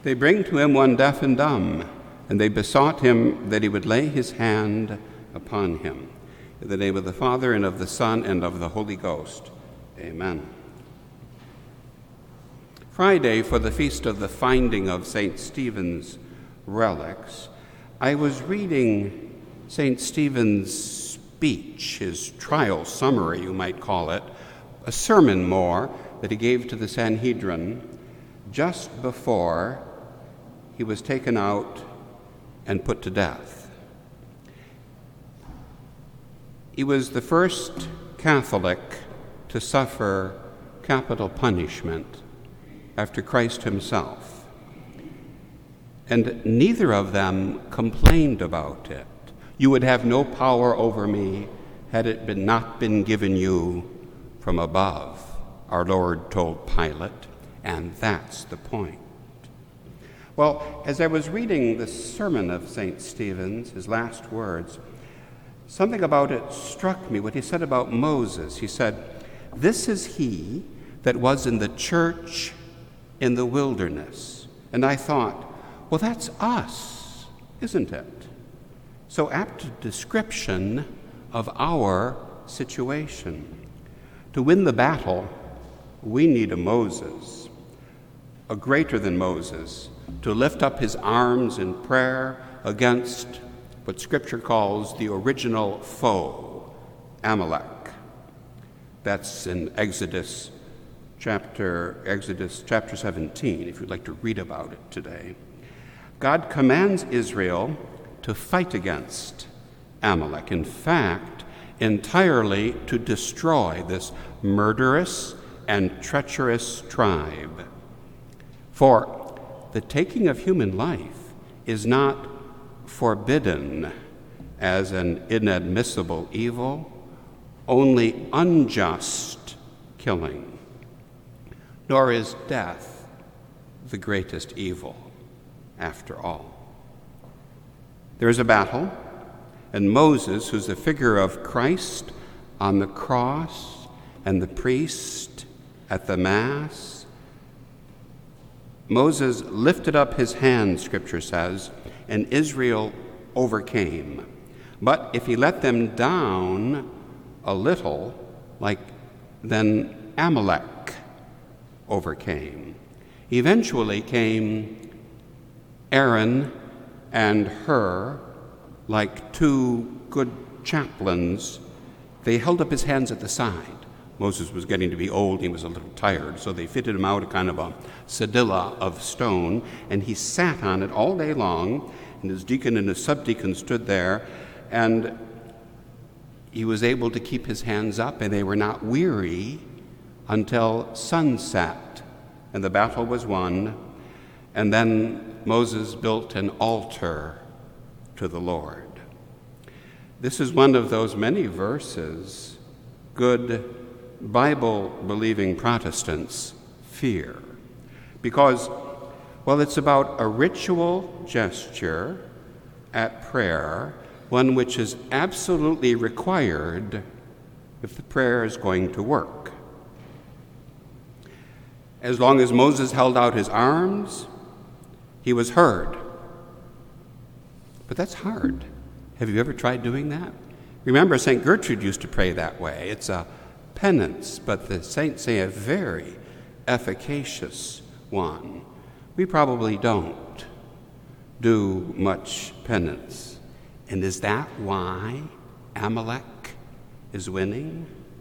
They bring to him one deaf and dumb, and they besought him that he would lay his hand upon him. In the name of the Father, and of the Son, and of the Holy Ghost. Amen. Friday, for the feast of the finding of St. Stephen's relics, I was reading St. Stephen's speech, his trial summary, you might call it, a sermon more that he gave to the Sanhedrin just before he was taken out and put to death. He was the first Catholic to suffer capital punishment after Christ himself, and neither of them complained about it. You would have no power over me had it not been given you from above, our Lord told Pilate, and that's the point. Well, as I was reading the sermon of St. Stephen's, his last words, something about it struck me, what he said about Moses. He said, "This is he that was in the church in the wilderness." And I thought, well, that's us, isn't it? So apt a description of our situation. To win the battle, we need a Moses, a greater than Moses, to lift up his arms in prayer against what Scripture calls the original foe, Amalek. That's in Exodus chapter 17, if you'd like to read about it today. God commands Israel to fight against Amalek. In fact, entirely to destroy this murderous and treacherous tribe. For the taking of human life is not forbidden as an inadmissible evil, only unjust killing. Nor is death the greatest evil, after all. There is a battle, and Moses, who's a figure of Christ on the cross and the priest at the Mass, Moses lifted up his hand, Scripture says, and Israel overcame. But if he let them down a little, then Amalek overcame. Eventually came Aaron and Hur, like two good chaplains. They held up his hands at the side. Moses was getting to be old, he was a little tired, so they fitted him out a kind of a sedilla of stone, and he sat on it all day long, and his deacon and his subdeacon stood there, and he was able to keep his hands up, and they were not weary until sunset, and the battle was won, and then Moses built an altar to the Lord. This is one of those many verses good Bible-believing Protestants fear, because, well, it's about a ritual gesture at prayer, one which is absolutely required if the prayer is going to work. As long as Moses held out his arms, he was heard. But that's hard. Have you ever tried doing that? Remember, St. Gertrude used to pray that way. It's a penance, but the saints say a very efficacious one. We probably don't do much penance. And is that why Amalek is winning?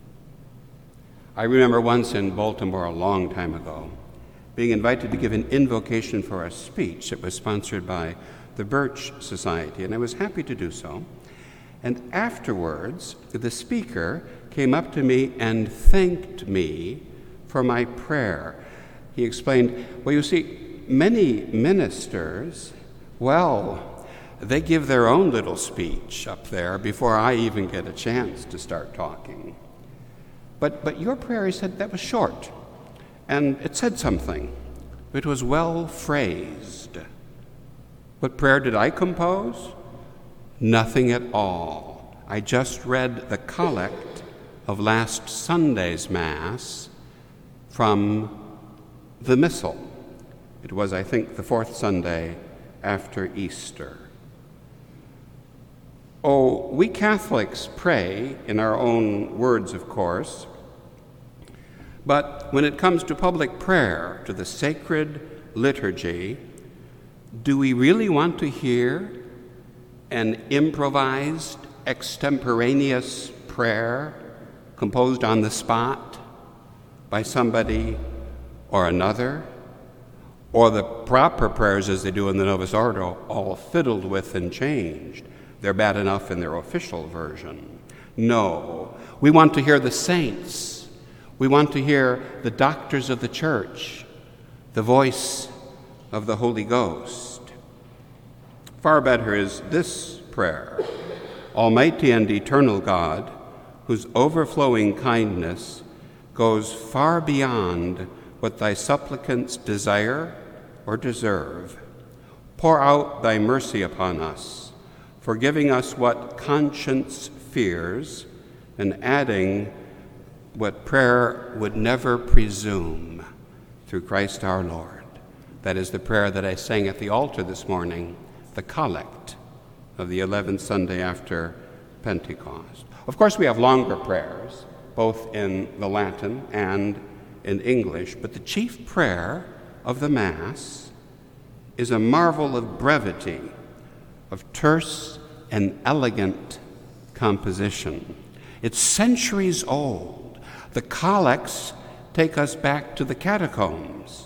I remember once in Baltimore a long time ago being invited to give an invocation for a speech that was sponsored by the Birch Society, and I was happy to do so. And afterwards, the speaker came up to me and thanked me for my prayer. He explained, well, you see, many ministers, well, they give their own little speech up there before I even get a chance to start talking. But your prayer, he said, that was short, and it said something. It was well phrased. What prayer did I compose? Nothing at all. I just read the collect of last Sunday's Mass from the Missal. It was, I think, the fourth Sunday after Easter. Oh, we Catholics pray in our own words, of course, but when it comes to public prayer, to the sacred liturgy, do we really want to hear an improvised, extemporaneous prayer composed on the spot by somebody or another? Or the proper prayers, as they do in the Novus Ordo, all fiddled with and changed? They're bad enough in their official version. No, we want to hear the saints. We want to hear the doctors of the Church, the voice of the Holy Ghost. Far better is this prayer: Almighty and eternal God, whose overflowing kindness goes far beyond what thy supplicants desire or deserve, pour out thy mercy upon us, forgiving us what conscience fears and adding what prayer would never presume, through Christ our Lord. That is the prayer that I sang at the altar this morning, the collect of the 11th Sunday after Pentecost. Of course, we have longer prayers, both in the Latin and in English, but the chief prayer of the Mass is a marvel of brevity, of terse and elegant composition. It's centuries old. The collects take us back to the catacombs,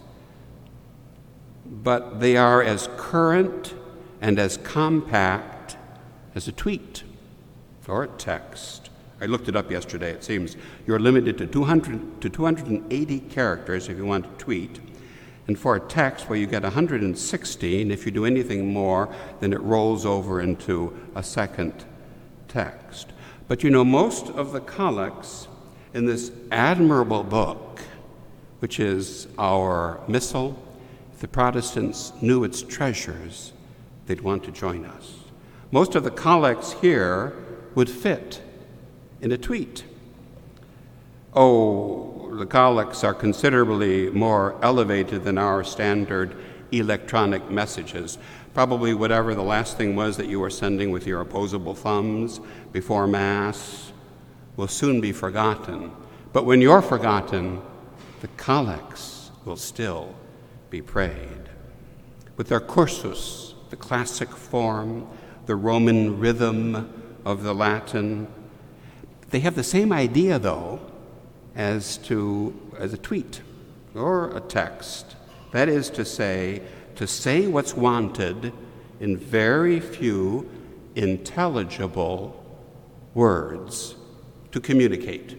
but they are as current and as compact as a tweet or a text. I looked it up yesterday. It seems you're limited to 200 to 280 characters if you want to tweet. And for a text, well, you get 116. If you do anything more, then it rolls over into a second text. But you know, most of the collects in this admirable book, which is our Missal, if the Protestants knew its treasures, they'd want to join us. Most of the collects here would fit in a tweet. Oh, the collects are considerably more elevated than our standard electronic messages. Probably whatever the last thing was that you were sending with your opposable thumbs before Mass will soon be forgotten. But when you're forgotten, the collects will still be prayed. With their cursus, the classic form, the Roman rhythm of the Latin, they have the same idea, though, as a tweet or a text. That is to say what's wanted in very few intelligible words to communicate.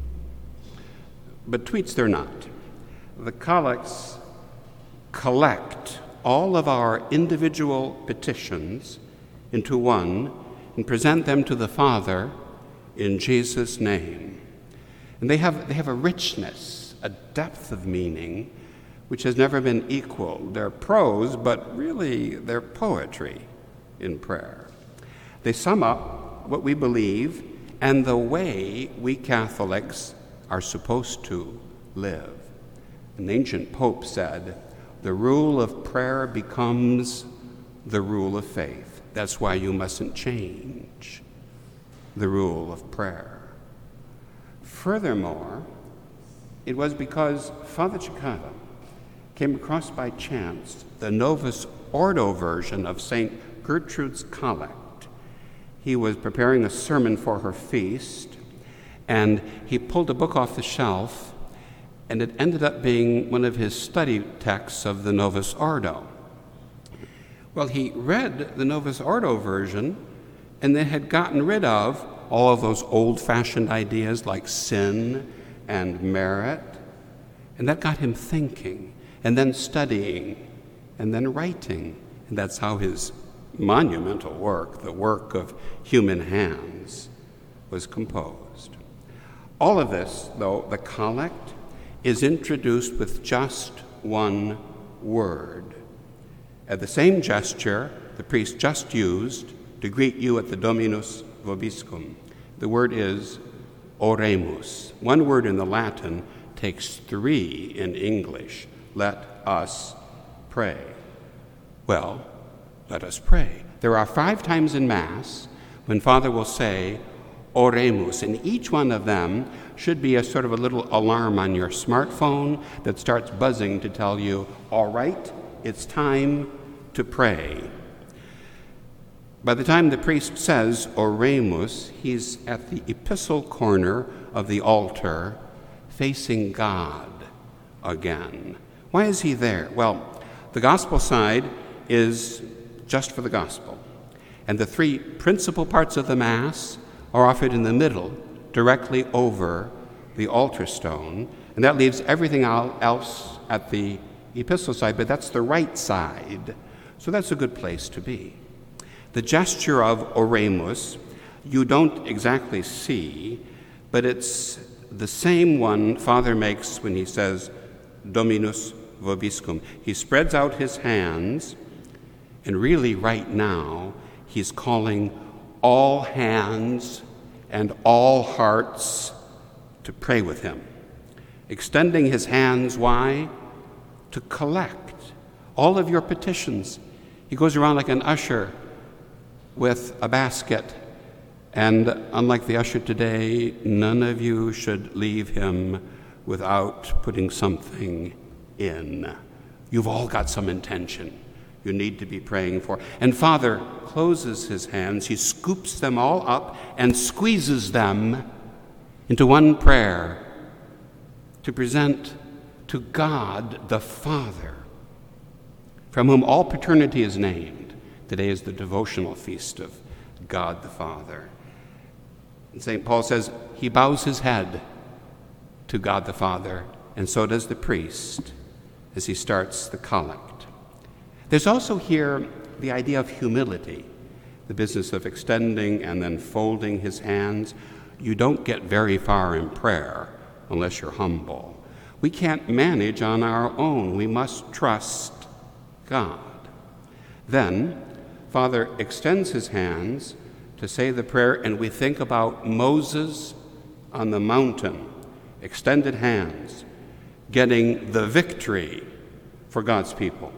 But tweets, they're not. The collects collect all of our individual petitions into one and present them to the Father in Jesus' name. And they have a richness, a depth of meaning, which has never been equaled. They're prose, but really they're poetry in prayer. They sum up what we believe and the way we Catholics are supposed to live. An ancient pope said, "The rule of prayer becomes the rule of faith." That's why you mustn't change the rule of prayer. Furthermore, it was because Father Cekada came across by chance the Novus Ordo version of St. Gertrude's Collect. He was preparing a sermon for her feast, and he pulled a book off the shelf, and it ended up being one of his study texts of the Novus Ordo. Well, he read the Novus Ordo version and then had gotten rid of all of those old-fashioned ideas like sin and merit, and that got him thinking, and then studying, and then writing. And that's how his monumental work, the work of human hands, was composed. All of this, though, the collect, is introduced with just one word. At the same gesture the priest just used to greet you at the Dominus Vobiscum, the word is oremus. One word in the Latin takes three in English. Let us pray. Well, let us pray. There are 5 times in Mass when Father will say, Oremus, and each one of them should be a sort of a little alarm on your smartphone that starts buzzing to tell you, all right, it's time to pray. By the time the priest says Oremus, he's at the epistle corner of the altar facing God again. Why is he there? Well, the gospel side is just for the gospel. And the 3 principal parts of the Mass are offered in the middle, directly over the altar stone. And that leaves everything else at the epistle side, but that's the right side. So that's a good place to be. The gesture of Oremus, you don't exactly see, but it's the same one Father makes when he says, Dominus vobiscum. He spreads out his hands, and really right now, he's calling all hands and all hearts to pray with him. Extending his hands, why? To collect all of your petitions. He goes around like an usher with a basket, and unlike the usher today, none of you should leave him without putting something in. You've all got some intention you need to be praying for. And Father closes his hands, he scoops them all up and squeezes them into one prayer to present to God the Father, from whom all paternity is named. Today is the devotional feast of God the Father. And St. Paul says he bows his head to God the Father, and so does the priest as he starts the collect. There's also here the idea of humility, the business of extending and then folding his hands. You don't get very far in prayer unless you're humble. We can't manage on our own. We must trust God. Then, Father extends his hands to say the prayer, and we think about Moses on the mountain, extended hands, getting the victory for God's people.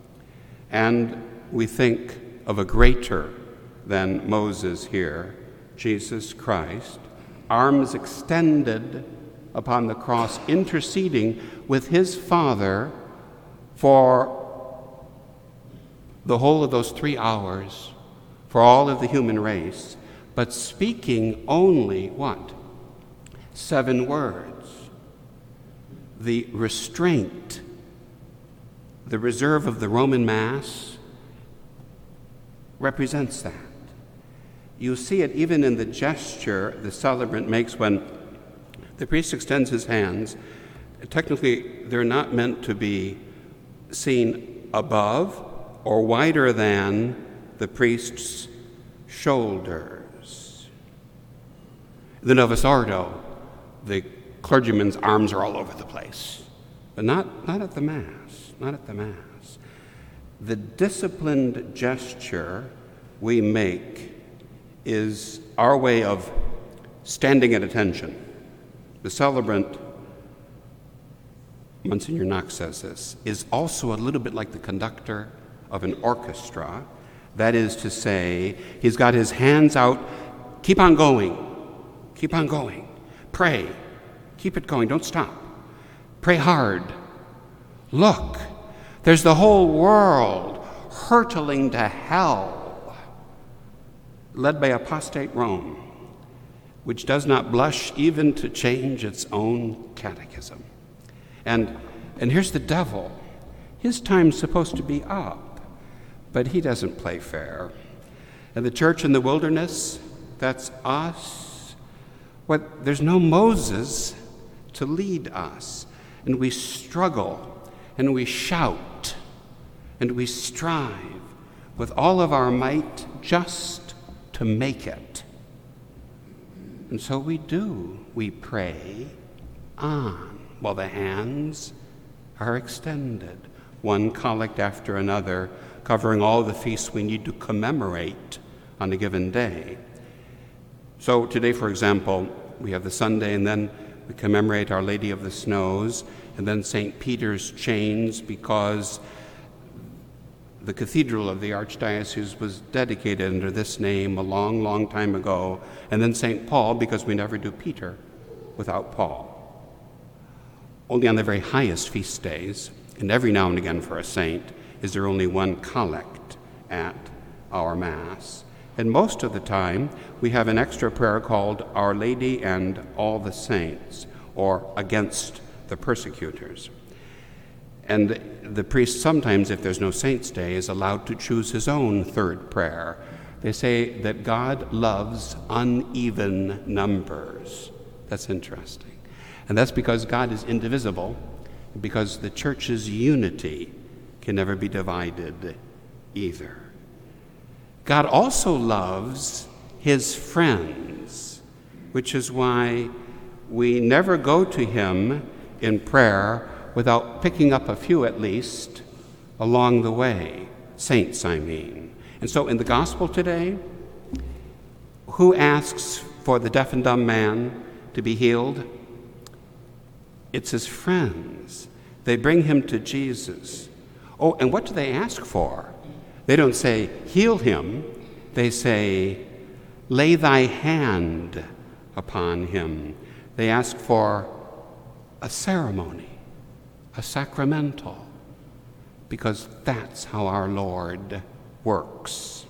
And we think of a greater than Moses here, Jesus Christ, arms extended upon the cross, interceding with his Father for the whole of those 3 hours, for all of the human race, but speaking only what? 7 words. The restraint, the reserve of the Roman Mass represents that. You see it even in the gesture the celebrant makes when the priest extends his hands. Technically, they're not meant to be seen above or wider than the priest's shoulders. The Novus Ordo, the clergyman's arms are all over the place, but not at the Mass, not at the Mass. The disciplined gesture we make is our way of standing at attention. The celebrant, Monsignor Knox says this, is also a little bit like the conductor of an orchestra. That is to say, he's got his hands out, keep on going, pray, keep it going, don't stop, pray hard. Look, there's the whole world hurtling to hell, led by apostate Rome, which does not blush even to change its own catechism. And here's the devil. His time's supposed to be up, but he doesn't play fair. And the church in the wilderness, that's us. There's no Moses to lead us. And we struggle, and we shout, and we strive with all of our might just to make it. And so we do. We pray on while the hands are extended, one collect after another, covering all the feasts we need to commemorate on a given day. So today, for example, we have the Sunday, and then we commemorate Our Lady of the Snows, and then St. Peter's Chains, because The cathedral of the Archdiocese was dedicated under this name a long, long time ago, and then St. Paul, because we never do Peter without Paul. Only on the very highest feast days, and every now and again for a saint, is there only one collect at our Mass. And most of the time, we have an extra prayer called Our Lady and All the Saints, or Against the Persecutors. And the priest sometimes, if there's no saint's day, is allowed to choose his own third prayer. They say that God loves uneven numbers. That's interesting. And that's because God is indivisible, because the church's unity can never be divided either. God also loves his friends, which is why we never go to him in prayer without picking up a few at least along the way. Saints, I mean. And so in the gospel today, who asks for the deaf and dumb man to be healed? It's his friends. They bring him to Jesus. Oh, and what do they ask for? They don't say, heal him. They say, lay thy hand upon him. They ask for a ceremony, a sacramental, because that's how our Lord works.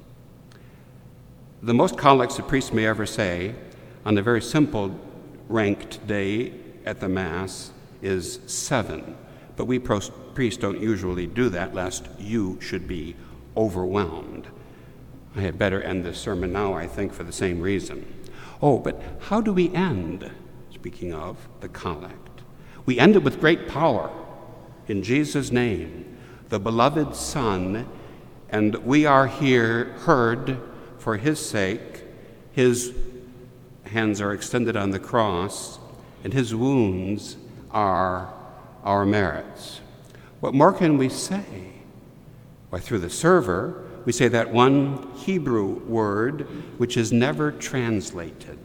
The most collects a priest may ever say on a very simple ranked day at the Mass is 7. But we priests don't usually do that, lest you should be overwhelmed. I had better end this sermon now, I think, for the same reason. Oh, but how do we end, speaking of the collect? We end it with great power in Jesus' name, the beloved Son, and we are here heard for his sake. His hands are extended on the cross, and his wounds are our merits. What more can we say? Why, through the server, we say that one Hebrew word which is never translated.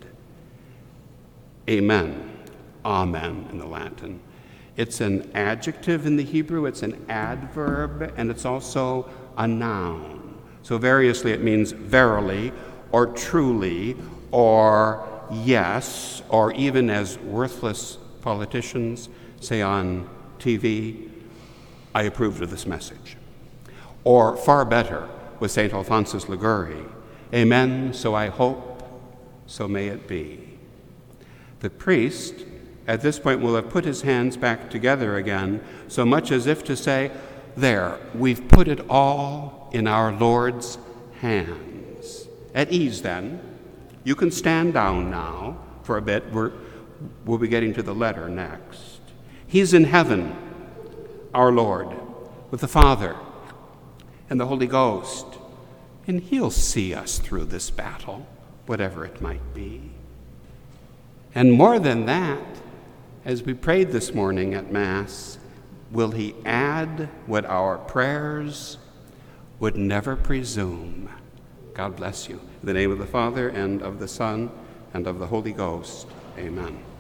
Amen. Amen in the Latin. It's an adjective in the Hebrew, it's an adverb, and it's also a noun. So variously it means verily, or truly, or yes, or even as worthless politicians say on TV, I approved of this message. Or far better, with St. Alphonsus Liguori, amen, so I hope, so may it be. The priest at this point will have put his hands back together again, so much as if to say, there, we've put it all in our Lord's hands. At ease then. You can stand down now for a bit. We'll be getting to the letter next. He's in heaven, our Lord, with the Father and the Holy Ghost, and he'll see us through this battle, whatever it might be. And more than that, as we prayed this morning at Mass, will he add what our prayers would never presume? God bless you. In the name of the Father, and of the Son, and of the Holy Ghost. Amen.